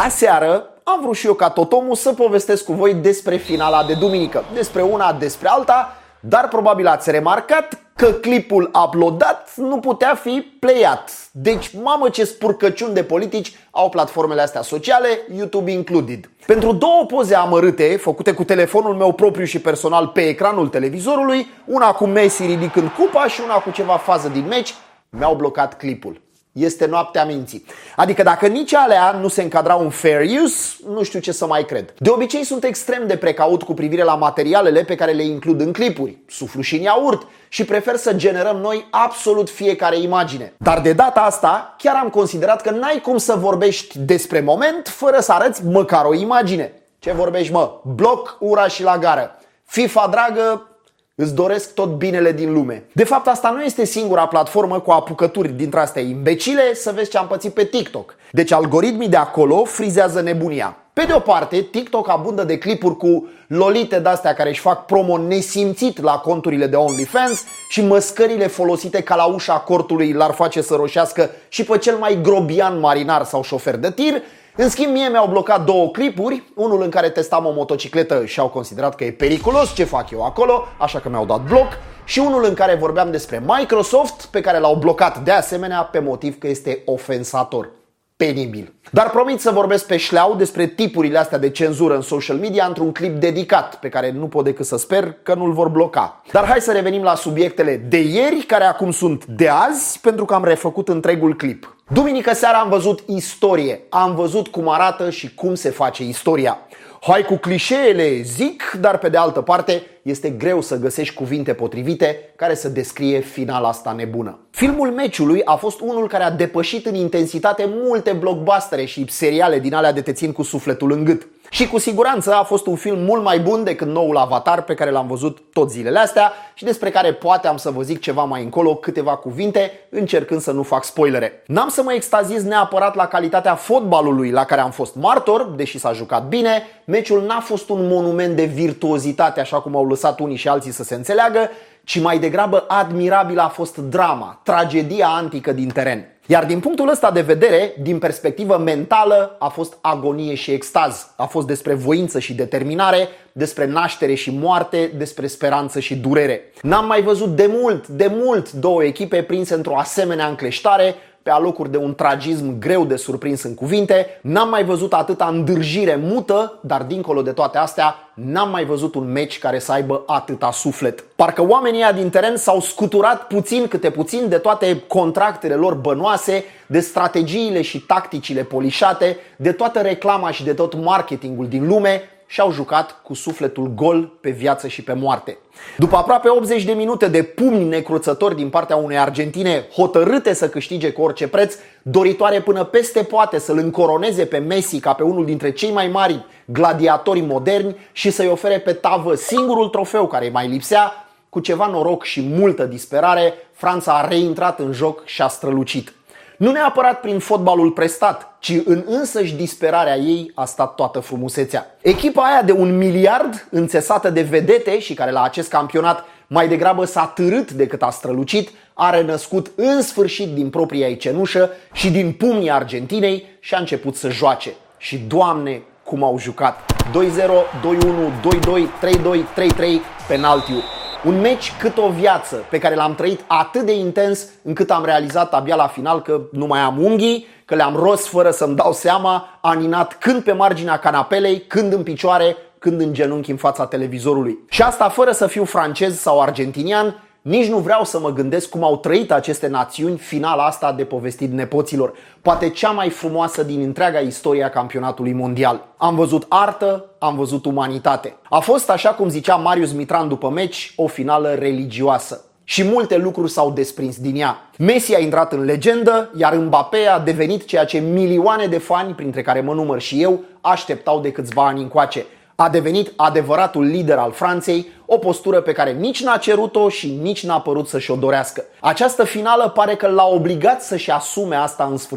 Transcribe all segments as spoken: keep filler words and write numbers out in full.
Aseară am vrut și eu ca tot omul să povestesc cu voi despre finala de duminică, despre una, despre alta, dar probabil ați remarcat că clipul uploadat nu putea fi playat. Deci, mamă ce spurcăciuni de politici au platformele astea sociale, YouTube included. Pentru două poze amărâte, făcute cu telefonul meu propriu și personal pe ecranul televizorului, una cu Messi ridicând cupa și una cu ceva fază din meci, mi-au blocat clipul. Este noaptea minții. Adică dacă nici alea nu se încadrau în fair use, nu știu ce să mai cred. De obicei sunt extrem de precaut cu privire la materialele pe care le includ în clipuri, suflu și în iaurt, și prefer să generăm noi absolut fiecare imagine. Dar de data asta chiar am considerat că n-ai cum să vorbești despre moment fără să arăți măcar o imagine. Ce vorbești, mă? Bloc, ura și la gară. FIFA dragă, îți doresc tot binele din lume. De fapt, asta nu este singura platformă cu apucături dintre astea imbecile, să vezi ce am pățit pe TikTok. Deci algoritmii de acolo frizează nebunia. Pe de o parte, TikTok abundă de clipuri cu lolite de-astea care își fac promo nesimțit la conturile de OnlyFans și măscările folosite ca la ușa cortului l-ar face să roșească și pe cel mai grobian marinar sau șofer de tir. În schimb, mie mi-au blocat două clipuri, unul în care testam o motocicletă și au considerat că e periculos ce fac eu acolo, așa că mi-au dat bloc, și unul în care vorbeam despre Microsoft, pe care l-au blocat de asemenea pe motiv că este ofensator. Penibil. Dar promit să vorbesc pe șleau despre tipurile astea de cenzură în social media într-un clip dedicat, pe care nu pot decât să sper că nu-l vor bloca. Dar hai să revenim la subiectele de ieri, care acum sunt de azi, pentru că am refăcut întregul clip. Duminică seara am văzut istorie, am văzut cum arată și cum se face istoria. Hai cu clișeele, zic, dar pe de altă parte este greu să găsești cuvinte potrivite care să descrie finala asta nebună. Filmul meciului a fost unul care a depășit în intensitate multe blockbustere și seriale din alea de te țin cu sufletul în gât. Și cu siguranță a fost un film mult mai bun decât noul Avatar pe care l-am văzut tot zilele astea și despre care poate am să vă zic ceva mai încolo, câteva cuvinte, încercând să nu fac spoilere. N-am să mă extaziez neapărat la calitatea fotbalului la care am fost martor, deși s-a jucat bine. Meciul n-a fost un monument de virtuozitate, așa cum au lăsat unii și alții să se înțeleagă, ci mai degrabă admirabilă a fost drama, tragedia antică din teren. Iar din punctul ăsta de vedere, din perspectivă mentală, a fost agonie și extaz. A fost despre voință și determinare, despre naștere și moarte, despre speranță și durere. N-am mai văzut de mult, de mult două echipe prinse într-o asemenea încleștare, pe alocuri de un tragism greu de surprins în cuvinte. N-am mai văzut atâta îndârjire mută, dar dincolo de toate astea, n-am mai văzut un meci care să aibă atâta suflet. Parcă oamenii ăia din teren s-au scuturat puțin câte puțin de toate contractele lor bănoase, de strategiile și tacticile polișate, de toată reclama și de tot marketingul din lume și au jucat cu sufletul gol pe viață și pe moarte. După aproape optzeci de minute de pumni necruțători din partea unei Argentine hotărâte să câștige cu orice preț, doritoare până peste poate să-l încoroneze pe Messi ca pe unul dintre cei mai mari gladiatori moderni și să-i ofere pe tavă singurul trofeu care îi mai lipsea, cu ceva noroc și multă disperare, Franța a reintrat în joc și a strălucit. Nu neapărat prin fotbalul prestat, ci în însăși disperarea ei a stat toată frumusețea. Echipa aia de un miliard, înțesată de vedete și care la acest campionat mai degrabă s-a târât decât a strălucit, a renăscut în sfârșit din propria ei cenușă și din pumnii Argentinei și a început să joace. Și Doamne, cum au jucat! doi zero, doi unu, doi doi, trei doi, trei trei, penaltiu. Un meci cât o viață, pe care l-am trăit atât de intens încât am realizat abia la final că nu mai am unghii, că le-am ros fără să-mi dau seama, aninat când pe marginea canapelei, când în picioare, când în genunchi în fața televizorului. Și asta fără să fiu francez sau argentinian, nici nu vreau să mă gândesc cum au trăit aceste națiuni finala asta de povestit nepoților. Poate cea mai frumoasă din întreaga istoria campionatului mondial. Am văzut artă, am văzut umanitate. A fost, așa cum zicea Marius Mitran după meci, o finală religioasă. Și multe lucruri s-au desprins din ea. Messi a intrat în legendă, iar Mbappé a devenit ceea ce milioane de fani, printre care mă număr și eu, așteptau de câțiva ani încoace. A devenit adevăratul lider al Franței, o postură pe care nici n-a cerut-o și nici n-a părut să-și o dorească. Această finală pare că l-a obligat să-și asume asta în sfârșit.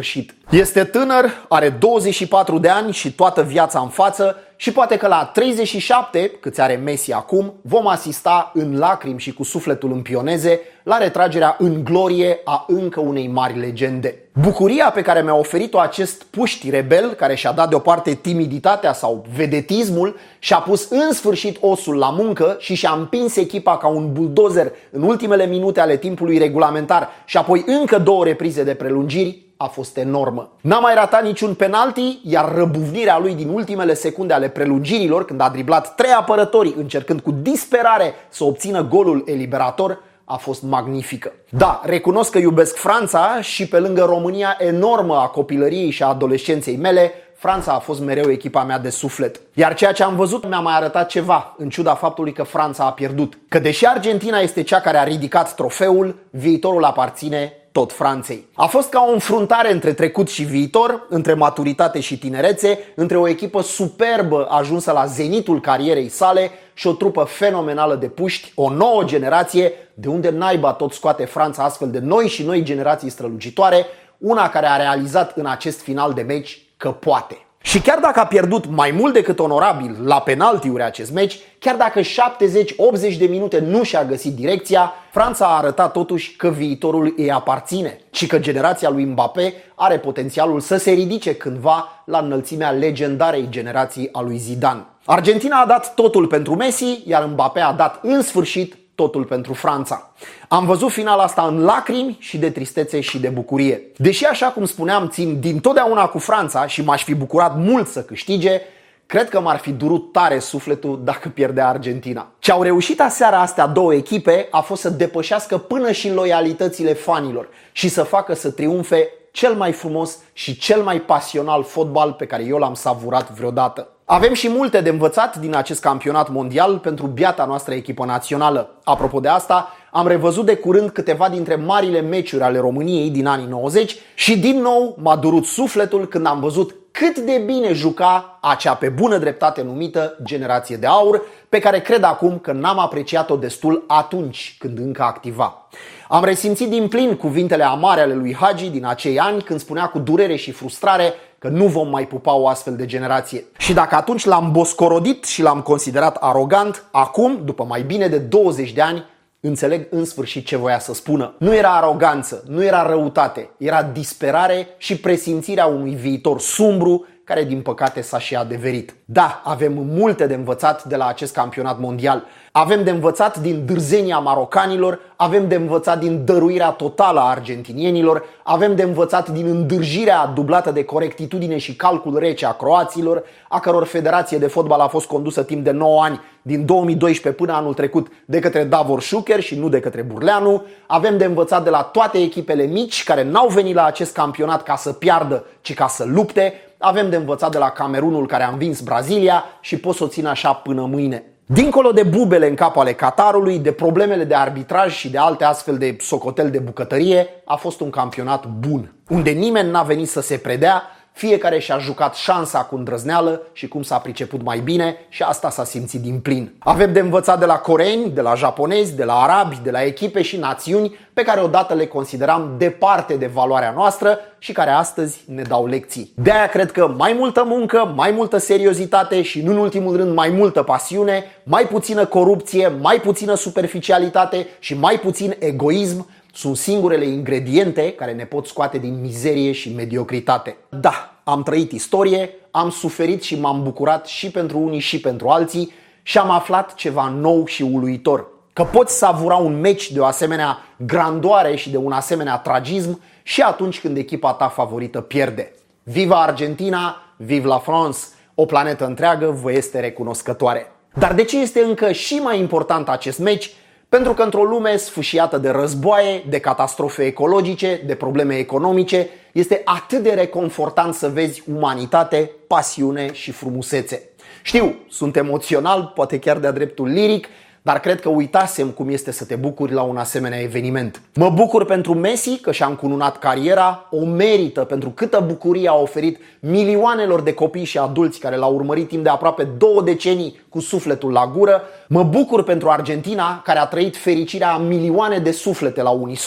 Este tânăr, are douăzeci și patru de ani și toată viața în față și poate că la treizeci și șapte, câți are Messi acum, vom asista în lacrimi și cu sufletul în pioneze la retragerea în glorie a încă unei mari legende. Bucuria pe care mi-a oferit-o acest puști rebel, care și-a dat deoparte timiditatea sau vedetismul, și-a pus în sfârșit osul la muncă și și-a împins echipa ca un buldozer în ultimele minute ale timpului regulamentar și apoi încă două reprize de prelungiri, a fost enormă. N-a mai ratat niciun penalti, iar răbuvnirea lui din ultimele secunde ale prelungirilor, când a driblat trei apărători încercând cu disperare să obțină golul eliberator, a fost magnifică. Da, recunosc că iubesc Franța și pe lângă România enormă a copilăriei și a adolescenței mele, Franța a fost mereu echipa mea de suflet. Iar ceea ce am văzut mi-a mai arătat ceva, în ciuda faptului că Franța a pierdut. Că deși Argentina este cea care a ridicat trofeul, viitorul aparține tot Franței. A fost ca o înfruntare între trecut și viitor, între maturitate și tinerețe, între o echipă superbă ajunsă la zenitul carierei sale și o trupă fenomenală de puști, o nouă generație, de unde naiba tot scoate Franța astfel de noi și noi generații strălucitoare, una care a realizat în acest final de meci că poate. Și chiar dacă a pierdut mai mult decât onorabil la penaltiuri acest meci, chiar dacă șaptezeci optzeci de minute nu și-a găsit direcția, Franța a arătat totuși că viitorul îi aparține și că generația lui Mbappé are potențialul să se ridice cândva la înălțimea legendarei generații a lui Zidane. Argentina a dat totul pentru Messi, iar Mbappé a dat în sfârșit totul pentru Franța. Am văzut finala asta în lacrimi și de tristețe și de bucurie. Deși, așa cum spuneam, țin dintotdeauna cu Franța și m-aș fi bucurat mult să câștige, cred că m-ar fi durut tare sufletul dacă pierdea Argentina. Ce au reușit aseară astea două echipe a fost să depășească până și loialitățile fanilor și să facă să triumfe cel mai frumos și cel mai pasional fotbal pe care eu l-am savurat vreodată. Avem și multe de învățat din acest campionat mondial pentru biata noastră echipă națională. Apropo de asta, am revăzut de curând câteva dintre marile meciuri ale României din anii nouăzeci și din nou m-a durut sufletul când am văzut cât de bine juca acea pe bună dreptate numită generație de aur, pe care cred acum că n-am apreciat-o destul atunci când încă activa. Am resimțit din plin cuvintele amare ale lui Hagi din acei ani când spunea cu durere și frustrare că nu vom mai pupa o astfel de generație. Și dacă atunci l-am boscorodit și l-am considerat arogant, acum, după mai bine de douăzeci de ani, înțeleg în sfârșit ce voia să spună. Nu era aroganță, nu era răutate, era disperare și presimțirea unui viitor sumbru care din păcate s-a și adeverit. Da, avem multe de învățat de la acest campionat mondial. Avem de învățat din dârzenia marocanilor, avem de învățat din dăruirea totală a argentinienilor, avem de învățat din îndârjirea dublată de corectitudine și calcul rece a croaților, a căror federație de fotbal a fost condusă timp de nouă ani, din două mii doisprezece până anul trecut, de către Davor Șuker și nu de către Burleanu. Avem de învățat de la toate echipele mici care n-au venit la acest campionat ca să piardă, ci ca să lupte. Avem de învățat de la Camerunul care a învins Brazilia și pot să o țin așa până mâine. Dincolo de bubele în cap ale Qatarului, de problemele de arbitraj și de alte astfel de socoteli de bucătărie, a fost un campionat bun, unde nimeni n-a venit să se predea, fiecare și-a jucat șansa cu îndrăzneală și cum s-a priceput mai bine și asta s-a simțit din plin. Avem de învățat de la coreeni, de la japonezi, de la arabi, de la echipe și națiuni pe care odată le consideram departe de valoarea noastră și care astăzi ne dau lecții. De-aia cred că mai multă muncă, mai multă seriozitate și, nu în ultimul rând, mai multă pasiune, mai puțină corupție, mai puțină superficialitate și mai puțin egoism sunt singurele ingrediente care ne pot scoate din mizerie și mediocritate. Da, am trăit istorie, am suferit și m-am bucurat și pentru unii și pentru alții și am aflat ceva nou și uluitor. Că poți savura un meci de o asemenea grandoare și de un asemenea tragism și atunci când echipa ta favorită pierde. Viva Argentina, vive la France! O planetă întreagă vă este recunoscătoare. Dar de ce este încă și mai important acest meci? Pentru că într-o lume sfâșiată de războaie, de catastrofe ecologice, de probleme economice, este atât de reconfortant să vezi umanitate, pasiune și frumusețe. Știu, sunt emoțional, poate chiar de-a dreptul liric, dar cred că uitasem cum este să te bucuri la un asemenea eveniment. Mă bucur pentru Messi că și-a încununat cariera, o merită pentru câtă bucurie a oferit milioanelor de copii și adulți care l-au urmărit timp de aproape două decenii cu sufletul la gură. Mă bucur pentru Argentina care a trăit fericirea a milioane de suflete la unison.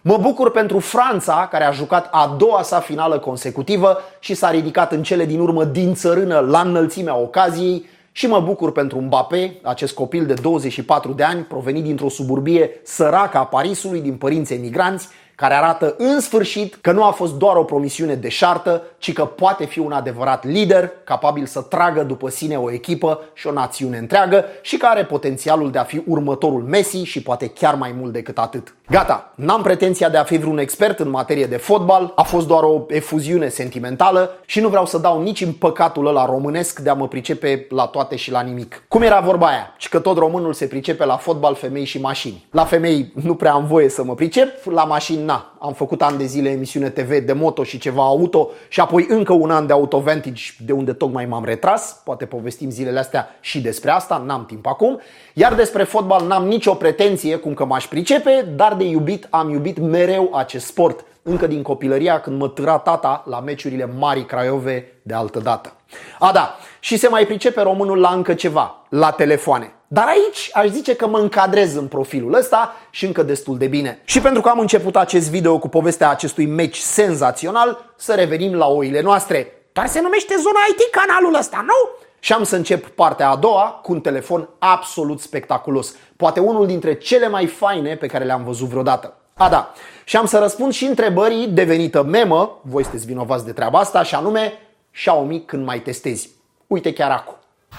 Mă bucur pentru Franța, care a jucat a doua sa finală consecutivă și s-a ridicat în cele din urmă din țărână la înălțimea ocaziei. Și mă bucur pentru Mbappé, acest copil de douăzeci și patru de ani, provenit dintr-o suburbie săracă a Parisului, din părinți emigranți, care arată în sfârșit că nu a fost doar o promisiune deșartă, ci că poate fi un adevărat lider, capabil să tragă după sine o echipă și o națiune întreagă și care are potențialul de a fi următorul Messi și poate chiar mai mult decât atât. Gata, n-am pretenția de a fi vreun expert în materie de fotbal, a fost doar o efuziune sentimentală și nu vreau să dau nici în păcatul ăla românesc de a mă pricepe la toate și la nimic. Cum era vorba aia? Și că tot românul se pricepe la fotbal, femei și mașini. La femei nu prea am voie să mă pricep, la mașini na. Am făcut ani de zile emisiune T V de moto și ceva auto și apoi încă un an de Auto Vantage, de unde tocmai m-am retras. Poate povestim zilele astea și despre asta, n-am timp acum. Iar despre fotbal n-am nicio pretenție cum că m-aș pricepe, dar de iubit am iubit mereu acest sport. Încă din copilăria, când mă târa tata la meciurile Marii Craiove de altă dată. A, da, și se mai pricepe românul la încă ceva, la telefoane. Dar aici aș zice că mă încadrez în profilul ăsta și încă destul de bine. Și pentru că am început acest video cu povestea acestui meci senzațional, să revenim la oile noastre. Dar se numește Zona I T canalul ăsta, nu? Și am să încep partea a doua cu un telefon absolut spectaculos. Poate unul dintre cele mai faine pe care le-am văzut vreodată. A, da, și am să răspund și întrebării devenită memă, voi sunteți vinovați de treaba asta, și anume Xiaomi când mai testezi. Uite chiar acum.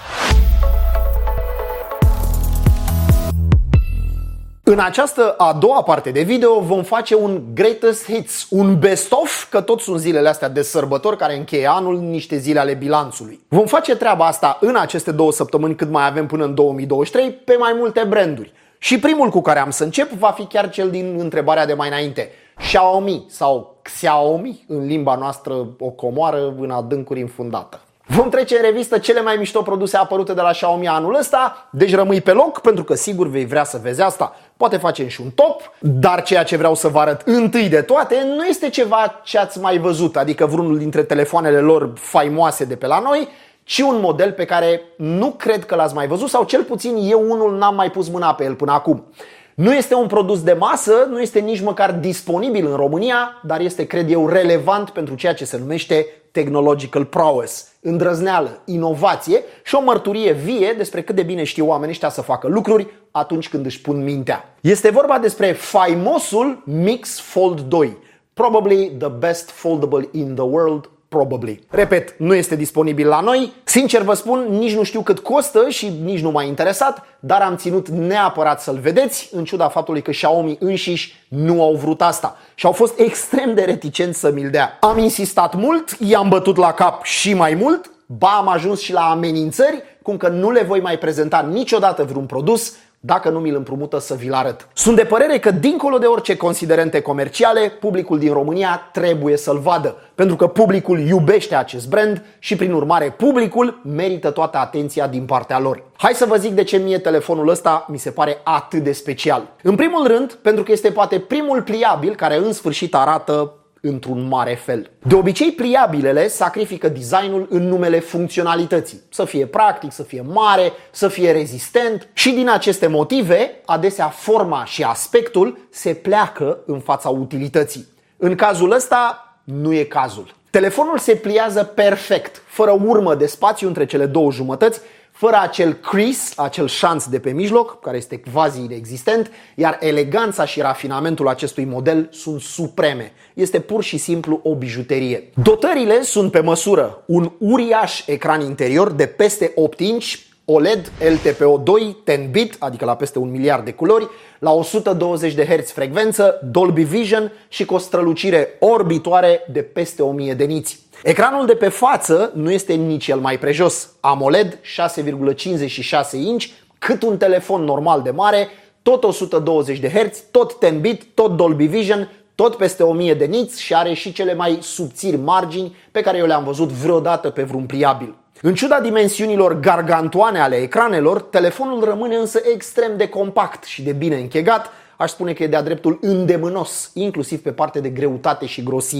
În această a doua parte de video vom face un greatest hits, un best-of, că tot sunt zilele astea de sărbători care încheie anul, niște zile ale bilanțului. Vom face treaba asta în aceste două săptămâni cât mai avem până în două mii douăzeci și trei pe mai multe branduri. Și primul cu care am să încep va fi chiar cel din întrebarea de mai înainte. Xiaomi sau Xiaomi, în limba noastră o comoară în adâncuri infundată. Vom trece în revistă cele mai mișto produse apărute de la Xiaomi anul ăsta, deci rămâi pe loc pentru că sigur vei vrea să vezi asta. Poate facem și un top, dar ceea ce vreau să vă arăt întâi de toate nu este ceva ce ați mai văzut, adică vreunul dintre telefoanele lor faimoase de pe la noi, ci un model pe care nu cred că l-ați mai văzut sau cel puțin eu unul n-am mai pus mâna pe el până acum. Nu este un produs de masă, nu este nici măcar disponibil în România, dar este, cred eu, relevant pentru ceea ce se numește technological prowess, îndrăzneală, inovație și o mărturie vie despre cât de bine știu oamenii ăștia să facă lucruri atunci când își pun mintea. Este vorba despre faimosul Mix Fold doi, probably the best foldable in the world. Probably. Repet, nu este disponibil la noi. Sincer vă spun, nici nu știu cât costă și nici nu m-a interesat, dar am ținut neapărat să-l vedeți, în ciuda faptului că Xiaomi înșiși nu au vrut asta și au fost extrem de reticenți să mi-l dea. Am insistat mult, i-am bătut la cap și mai mult, ba am ajuns și la amenințări, cum că nu le voi mai prezenta niciodată vreun produs dacă nu mi-l împrumută să vi-l arăt. Sunt de părere că dincolo de orice considerente comerciale, publicul din România trebuie să-l vadă, pentru că publicul iubește acest brand și prin urmare publicul merită toată atenția din partea lor. Hai să vă zic de ce mie telefonul ăsta mi se pare atât de special. În primul rând, pentru că este poate primul pliabil care în sfârșit arată într-un mare fel. De obicei, pliabilele sacrifică designul în numele funcționalității. Să fie practic, să fie mare, să fie rezistent și din aceste motive, adesea forma și aspectul se pleacă în fața utilității. În cazul ăsta, nu e cazul. Telefonul se pliază perfect, fără urmă de spațiu între cele două jumătăți, fără acel crease, acel șanț de pe mijloc, care este quasi inexistent, iar eleganța și rafinamentul acestui model sunt supreme. Este pur și simplu o bijuterie. Dotările sunt pe măsură. Un uriaș ecran interior de peste opt inci, O L E D L T P O doi zece bit, adică la peste un miliard de culori, la o sută douăzeci de herți frecvență, Dolby Vision și cu o strălucire orbitoare de peste o mie de niți. Ecranul de pe față nu este nici el mai prejos. AMOLED șase virgulă cincizeci și șase inci, cât un telefon normal de mare, tot o sută douăzeci de herți, tot zece bit, tot Dolby Vision, tot peste o mie de niți și are și cele mai subțiri margini pe care eu le-am văzut vreodată pe vreun pliabil. În ciuda dimensiunilor gargantoane ale ecranelor, telefonul rămâne însă extrem de compact și de bine închegat. Aș spune că e de-a dreptul îndemânos, inclusiv pe partea de greutate și grosime.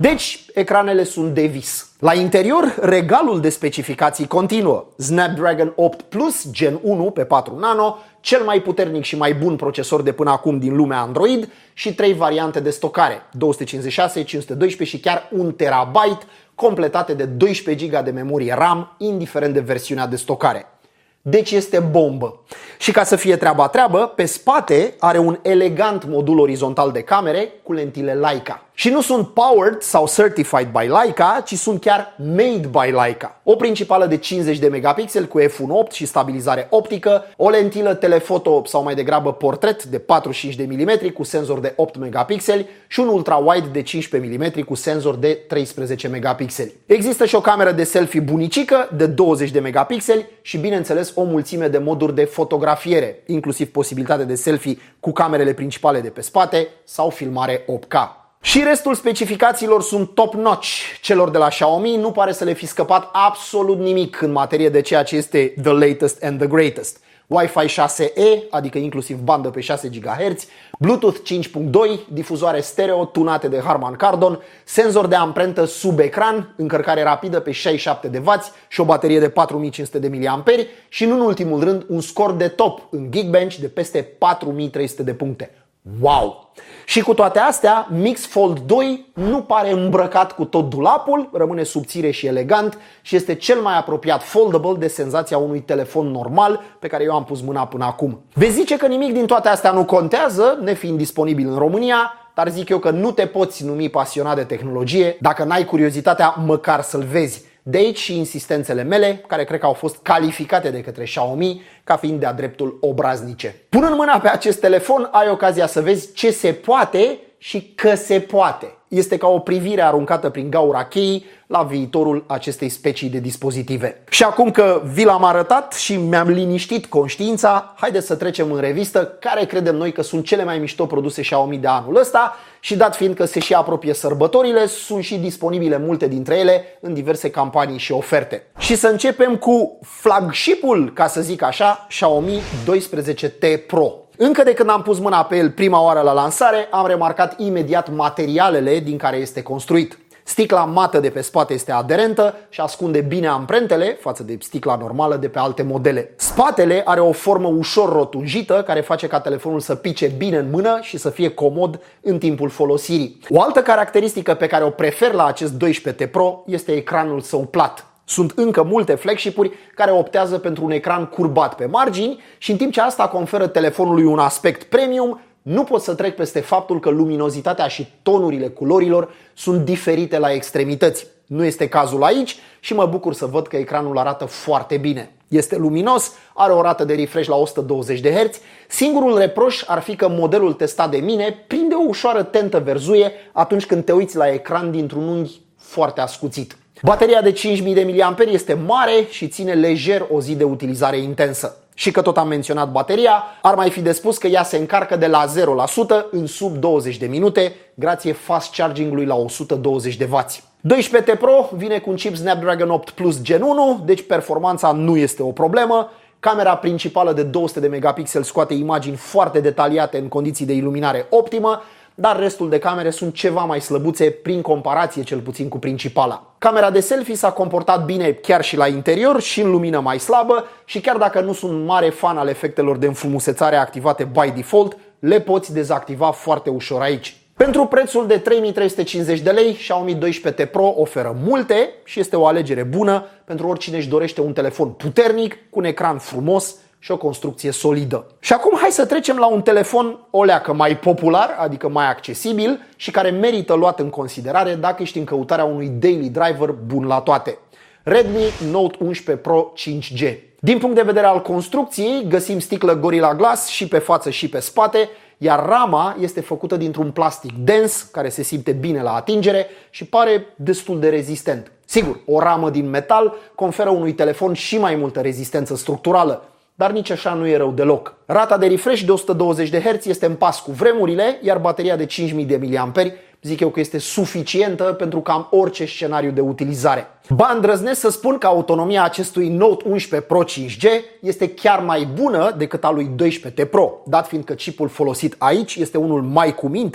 Deci, ecranele sunt de vis. La interior, regalul de specificații continuă. Snapdragon opt Plus Gen unu pe patru nano, cel mai puternic și mai bun procesor de până acum din lumea Android și trei variante de stocare, două sute cincizeci și șase, cinci sute doisprezece și chiar un terabyte, completate de doisprezece giga de memorie RAM, indiferent de versiunea de stocare. Deci este bombă. Și ca să fie treaba treabă, pe spate are un elegant modul orizontal de camere cu lentile Leica. Și nu sunt powered sau certified by Leica, ci sunt chiar made by Leica. O principală de cincizeci de megapixeli cu f unu punct opt și stabilizare optică, o lentilă telefoto sau mai degrabă portret de patruzeci și cinci de milimetri cu senzor de opt megapixeli și un ultra-wide de cincisprezece milimetri cu senzor de treisprezece megapixeli. Există și o cameră de selfie bunicică de douăzeci de megapixeli și bineînțeles o mulțime de moduri de fotografiere, inclusiv posibilitatea de selfie cu camerele principale de pe spate sau filmare opt K. Și restul specificațiilor sunt top-notch. Celor de la Xiaomi nu pare să le fi scăpat absolut nimic în materie de ceea ce este the latest and the greatest. Wi-Fi șase E, adică inclusiv bandă pe șase gigahertz, Bluetooth cinci punct doi, difuzoare stereo tunate de Harman Kardon, senzor de amprentă sub ecran, încărcare rapidă pe șaizeci și șapte de wați și o baterie de patru mii cinci sute de miliamperi și, nu în ultimul rând, un scor de top în Geekbench de peste patru mii trei sute de puncte. Wow! Și cu toate astea, Mix Fold doi nu pare îmbrăcat cu tot dulapul, rămâne subțire și elegant și este cel mai apropiat foldable de senzația unui telefon normal pe care eu am pus mâna până acum. Vezi zice că nimic din toate astea nu contează, nefiind disponibil în România, dar zic eu că nu te poți numi pasionat de tehnologie dacă n-ai curiozitatea măcar să-l vezi. De aici și insistențele mele, care cred că au fost calificate de către Xiaomi ca fiind de-a dreptul obraznice. Punând mâna pe acest telefon, ai ocazia să vezi ce se poate și că se poate. Este ca o privire aruncată prin gaura cheii la viitorul acestei specii de dispozitive. Și acum că vi l-am arătat și mi-am liniștit conștiința, haideți să trecem în revistă care credem noi că sunt cele mai mișto produse Xiaomi de anul ăsta și dat fiind că se și apropie sărbătorile, sunt și disponibile multe dintre ele în diverse campanii și oferte. Și să începem cu flagship-ul, ca să zic așa, Xiaomi doisprezece T Pro. Încă de când am pus mâna pe el prima oară la lansare, am remarcat imediat materialele din care este construit. Sticla mată de pe spate este aderentă și ascunde bine amprentele față de sticla normală de pe alte modele. Spatele are o formă ușor rotunjită care face ca telefonul să pice bine în mână și să fie comod în timpul folosirii. O altă caracteristică pe care o prefer la acest doisprezece T Pro este ecranul său plat. Sunt încă multe flagship-uri care optează pentru un ecran curbat pe margini și în timp ce asta conferă telefonului un aspect premium, nu pot să trec peste faptul că luminozitatea și tonurile culorilor sunt diferite la extremități. Nu este cazul aici și mă bucur să văd că ecranul arată foarte bine. Este luminos, are o rată de refresh la o sută douăzeci de herți. Singurul reproș ar fi că modelul testat de mine prinde o ușoară tentă verzuie atunci când te uiți la ecran dintr-un unghi foarte ascuțit. Bateria de cinci mii de miliamperi este mare și ține lejer o zi de utilizare intensă. Și că tot am menționat bateria, ar mai fi de spus că ea se încarcă de la zero la o sută în sub douăzeci de minute, grație fast charging-ului la o sută douăzeci de wați. doisprezece T Pro vine cu un chip Snapdragon opt Plus Gen unu, deci performanța nu este o problemă. Camera principală de două sute de megapixeli scoate imagini foarte detaliate în condiții de iluminare optimă, dar restul de camere sunt ceva mai slăbuțe prin comparație cel puțin cu principala. Camera de selfie s-a comportat bine chiar și la interior și în lumină mai slabă și chiar dacă nu sunt mare fan al efectelor de înfrumusețare activate by default, le poți dezactiva foarte ușor aici. Pentru prețul de trei mii trei sute cincizeci de lei, Xiaomi doisprezece T Pro oferă multe și este o alegere bună pentru oricine își dorește un telefon puternic, cu un ecran frumos și o construcție solidă. Și acum hai să trecem la un telefon o leacă mai popular, adică mai accesibil și care merită luat în considerare dacă ești în căutarea unui daily driver bun la toate. Redmi Note unsprezece Pro cinci G. Din punct de vedere al construcției, găsim sticlă Gorilla Glass și pe față și pe spate, iar rama este făcută dintr-un plastic dens, care se simte bine la atingere și pare destul de rezistent. Sigur, o ramă din metal conferă unui telefon și mai multă rezistență structurală, dar nici așa nu e rău deloc. Rata de refresh de o sută douăzeci de herți este în pas cu vremurile, iar bateria de cinci mii de miliamperi zic eu că este suficientă pentru cam orice scenariu de utilizare. Ba, îndrăznesc să spun că autonomia acestui Note unsprezece Pro cinci G este chiar mai bună decât a lui doisprezece T Pro, dat fiind că chipul folosit aici este unul mai cu minte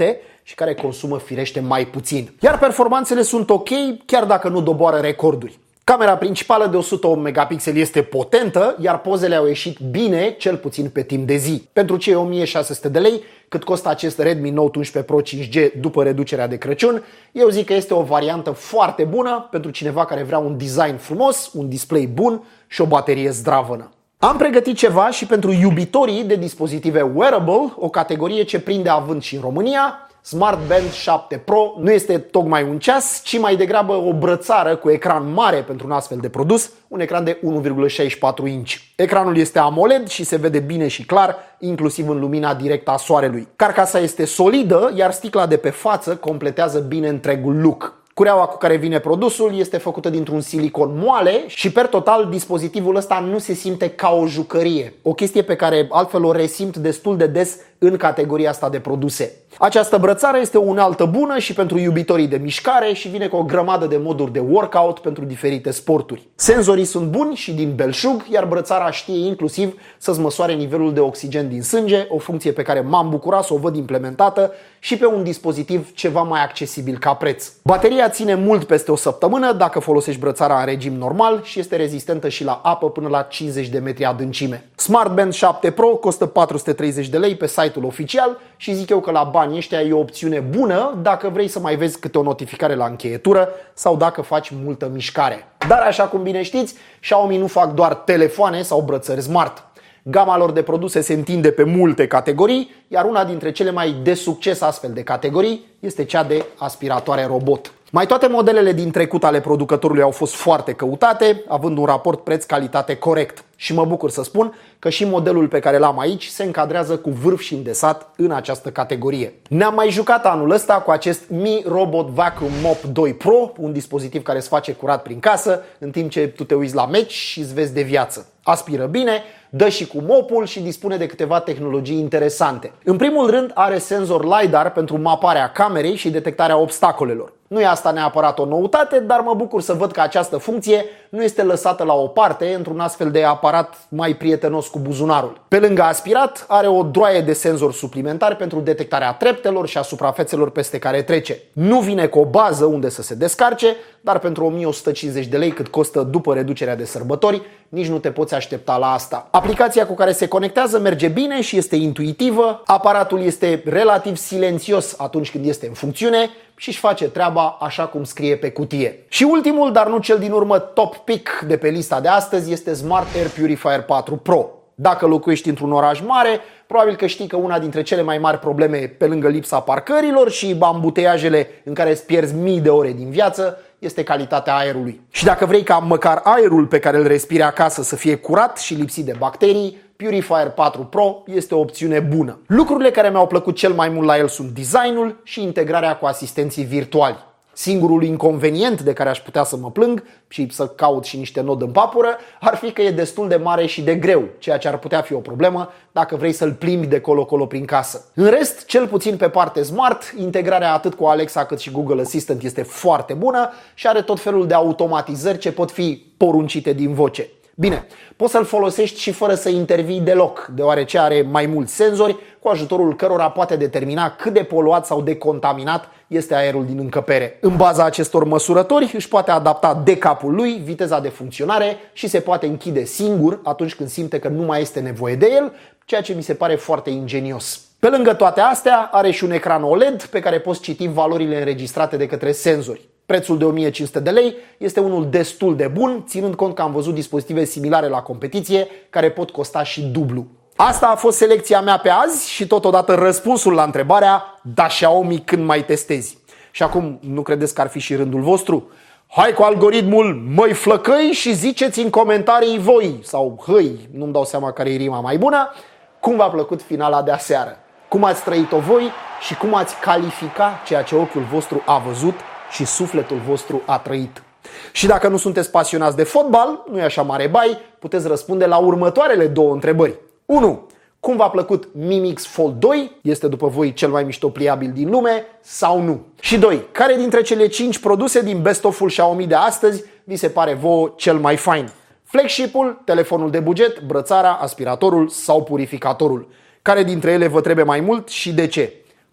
și care consumă firește mai puțin. Iar performanțele sunt ok, chiar dacă nu doboară recorduri. Camera principală de o sută opt megapixeli este potentă, iar pozele au ieșit bine, cel puțin pe timp de zi. Pentru cei o mie șase sute de lei, cât costă acest Redmi Note unsprezece Pro cinci G după reducerea de Crăciun, eu zic că este o variantă foarte bună pentru cineva care vrea un design frumos, un display bun și o baterie zdravănă. Am pregătit ceva și pentru iubitorii de dispozitive wearable, o categorie ce prinde avânt și în România. Smart Band șapte Pro nu este tocmai un ceas, ci mai degrabă o brățară cu ecran mare pentru un astfel de produs, un ecran de unu virgulă șaizeci și patru inch. Ecranul este AMOLED și se vede bine și clar, inclusiv în lumina directă a soarelui. Carcasa este solidă, iar sticla de pe față completează bine întregul look. Cureaua cu care vine produsul este făcută dintr-un silicon moale și per total dispozitivul ăsta nu se simte ca o jucărie. O chestie pe care altfel o resimt destul de des în categoria asta de produse. Această brățară este o unealtă bună și pentru iubitorii de mișcare și vine cu o grămadă de moduri de workout pentru diferite sporturi. Senzorii sunt buni și din belșug, iar brățara știe inclusiv să-ți măsoare nivelul de oxigen din sânge, o funcție pe care m-am bucurat să o văd implementată și pe un dispozitiv ceva mai accesibil ca preț. Bateria ține mult peste o săptămână dacă folosești brățara în regim normal și este rezistentă și la apă până la cincizeci de metri adâncime. Smart Band șapte Pro costă patru sute treizeci de lei pe site-ul oficial și zic eu că la banii ăștia e o opțiune bună dacă vrei să mai vezi câte o notificare la încheietură sau dacă faci multă mișcare. Dar așa cum bine știți, Xiaomi nu fac doar telefoane sau brățări smart. Gama lor de produse se întinde pe multe categorii, iar una dintre cele mai de succes astfel de categorii este cea de aspiratoare robot. Mai toate modelele din trecut ale producătorului au fost foarte căutate, având un raport preț-calitate corect. Și mă bucur să spun că și modelul pe care l-am aici se încadrează cu vârf și îndesat în această categorie. Ne-am mai jucat anul ăsta cu acest Mi Robot Vacuum Mop doi Pro, un dispozitiv care îți face curat prin casă, în timp ce tu te uiți la meci și îți vezi de viață. Aspiră bine, dă și cu mopul și dispune de câteva tehnologii interesante. În primul rând are senzor LiDAR pentru maparea camerei și detectarea obstacolelor. Nu e asta neapărat o noutate, dar mă bucur să văd că această funcție nu este lăsată la o parte într-un astfel de aparat mai prietenos cu buzunarul. Pe lângă aspirat, are o droaie de senzori suplimentari pentru detectarea treptelor și a suprafețelor peste care trece. Nu vine cu o bază unde să se descarce, dar pentru o mie o sută cincizeci de lei cât costă după reducerea de sărbători, nici nu te poți aștepta la asta. Aplicația cu care se conectează merge bine și este intuitivă, aparatul este relativ silențios atunci când este în funcțiune și își face treaba așa cum scrie pe cutie. Și ultimul, dar nu cel din urmă, top pick de pe lista de astăzi este Smart Air Purifier patru Pro. Dacă locuiești într-un oraș mare, probabil că știi că una dintre cele mai mari probleme, pe lângă lipsa parcărilor și ambuteiajele în care îți pierzi mii de ore din viață, este calitatea aerului. Și dacă vrei ca măcar aerul pe care îl respiri acasă să fie curat și lipsit de bacterii, Purifier patru Pro este o opțiune bună. Lucrurile care mi-au plăcut cel mai mult la el sunt designul și integrarea cu asistenții virtuali. Singurul inconvenient de care aș putea să mă plâng și să caut și niște nod în papură ar fi că e destul de mare și de greu, ceea ce ar putea fi o problemă dacă vrei să-l plimbi de colo-colo prin casă. În rest, cel puțin pe parte smart, integrarea atât cu Alexa cât și Google Assistant este foarte bună și are tot felul de automatizări ce pot fi poruncite din voce. Bine, poți să-l folosești și fără să intervii deloc, deoarece are mai mulți senzori, cu ajutorul cărora poate determina cât de poluat sau de contaminat este aerul din încăpere. În baza acestor măsurători își poate adapta decapul lui, viteza de funcționare și se poate închide singur atunci când simte că nu mai este nevoie de el, ceea ce mi se pare foarte ingenios. Pe lângă toate astea, are și un ecran O L E D pe care poți citi valorile înregistrate de către senzori. Prețul de o mie cinci sute de lei este unul destul de bun, ținând cont că am văzut dispozitive similare la competiție care pot costa și dublu. Asta a fost selecția mea pe azi și totodată răspunsul la întrebarea: da, Xiaomi, când mai testezi? Și acum, nu credeți că ar fi și rândul vostru? Hai cu algoritmul, măi flăcăi, și ziceți în comentarii voi, sau hăi, nu-mi dau seama care e rima mai bună, cum v-a plăcut finala de aseară. Cum ați trăit-o voi și cum ați califica ceea ce ochiul vostru a văzut și sufletul vostru a trăit. Și dacă nu sunteți pasionați de fotbal, nu e așa mare bai, puteți răspunde la următoarele două întrebări. unu. Cum v-a plăcut Mi Mix Fold doi? Este după voi cel mai mișto pliabil din lume sau nu? Și doi. Care dintre cele cinci produse din Best of-ul Xiaomi de astăzi vi se pare vouă cel mai fain? Flagship-ul, telefonul de buget, brățara, aspiratorul sau purificatorul? Care dintre ele vă trebuie mai mult și de ce?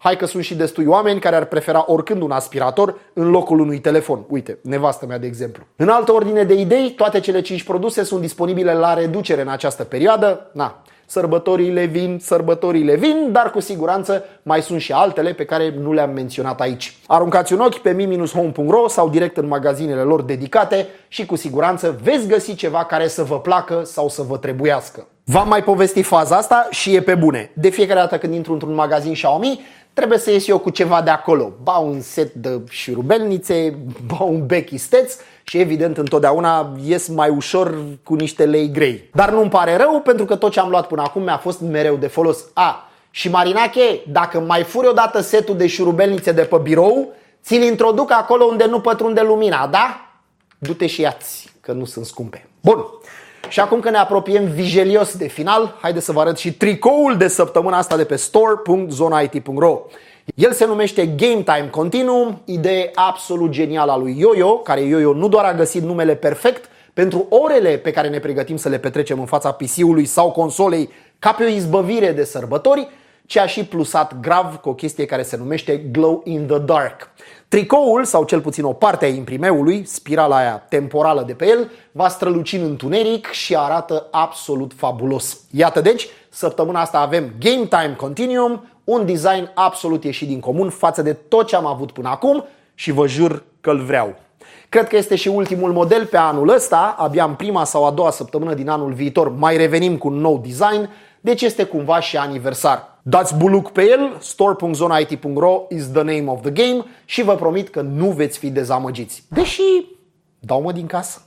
Hai că sunt și destui oameni care ar prefera oricând un aspirator în locul unui telefon. Uite, nevastă mea de exemplu. În altă ordine de idei, toate cele cinci produse sunt disponibile la reducere în această perioadă. Na, sărbătorile vin, sărbătorile vin, dar cu siguranță mai sunt și altele pe care nu le-am menționat aici. Aruncați un ochi pe mi home punct ro sau direct în magazinele lor dedicate și cu siguranță veți găsi ceva care să vă placă sau să vă trebuiască. V-am mai povestit faza asta și e pe bune. De fiecare dată când intru într-un magazin Xiaomi, trebuie să ies eu cu ceva de acolo. Ba un set de șurubelnițe, ba un bechisteț și evident întotdeauna ies mai ușor cu niște lei grei. Dar nu-mi pare rău pentru că tot ce am luat până acum mi-a fost mereu de folos. A, și Marinache, dacă mai furi odată setul de șurubelnițe de pe birou, ți-l introduc acolo unde nu pătrunde lumina, da? Du-te și ia-ți, că nu sunt scumpe. Bun. Și acum că ne apropiem vijelios de final, haideți să vă arăt și tricoul de săptămâna asta de pe store punct zona it punct ro. El se numește Game Time Continuum, idee absolut genială a lui Yoyo, care Yoyo nu doar a găsit numele perfect pentru orele pe care ne pregătim să le petrecem în fața P C-ului sau consolei ca pe o izbăvire de sărbători, ci a și plusat grav cu o chestie care se numește Glow in the Dark. Tricoul, sau cel puțin o parte a imprimeului, spirala aia temporală de pe el, va străluci în întuneric și arată absolut fabulos. Iată deci, săptămâna asta avem Game Time Continuum, un design absolut ieșit din comun față de tot ce am avut până acum și vă jur că-l vreau. Cred că este și ultimul model pe anul ăsta, abia în prima sau a doua săptămână din anul viitor mai revenim cu un nou design, deci este cumva și aniversar. Dați buluc pe el, store punct zona it punct ro is the name of the game și vă promit că nu veți fi dezamăgiți. Deși, dau-mă din casă.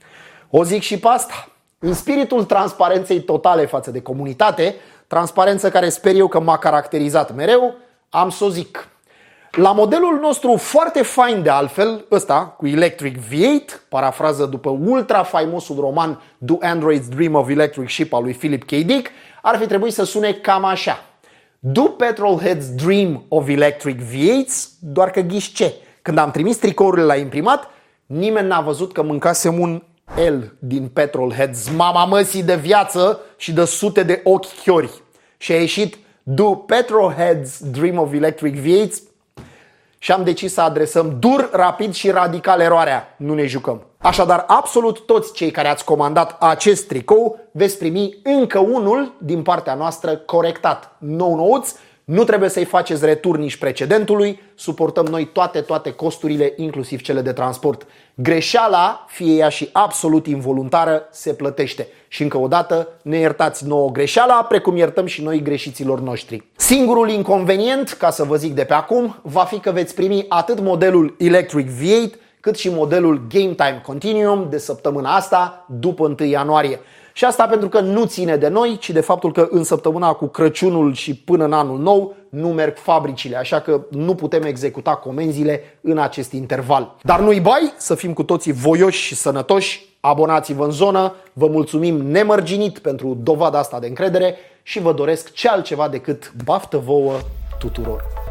O zic și pe asta. În spiritul transparenței totale față de comunitate, transparență care sper eu că m-a caracterizat mereu, am să o zic. La modelul nostru foarte fain de altfel, ăsta cu Electric V opt, parafrază după ultra faimosul roman Do Androids Dream of Electric Sheep al lui Philip K. Dick, ar fi trebuit să sune cam așa. Do Petrolheads Dream of Electric V opt, doar că ghiși ce? Când am trimis tricourile la imprimat, nimeni n-a văzut că mâncasem un L din Petrolheads, mama măsii de viață și de sute de ochi chiori. Și a ieșit Do Petrolheads Dream of Electric V opt și am decis să adresăm dur, rapid și radical eroarea. Nu ne jucăm. Așadar, absolut toți cei care ați comandat acest tricou veți primi încă unul din partea noastră corectat. Nou-nouț, nu trebuie să-i faceți retur nici precedentului, suportăm noi toate, toate costurile, inclusiv cele de transport. Greșeala, fie ea și absolut involuntară, se plătește. Și încă o dată, ne iertați nouă greșeala, precum iertăm și noi greșiților noștri. Singurul inconvenient, ca să vă zic de pe acum, va fi că veți primi atât modelul Electric V opt, cât și modelul Game Time Continuum de săptămâna asta, după întâi ianuarie. Și asta pentru că nu ține de noi, ci de faptul că în săptămâna cu Crăciunul și până în anul nou nu merg fabricile, așa că nu putem executa comenzile în acest interval. Dar nu-i bai, să fim cu toții voioși și sănătoși, abonați-vă în zonă, vă mulțumim nemărginit pentru dovada asta de încredere și vă doresc ce altceva decât baftă vouă tuturor.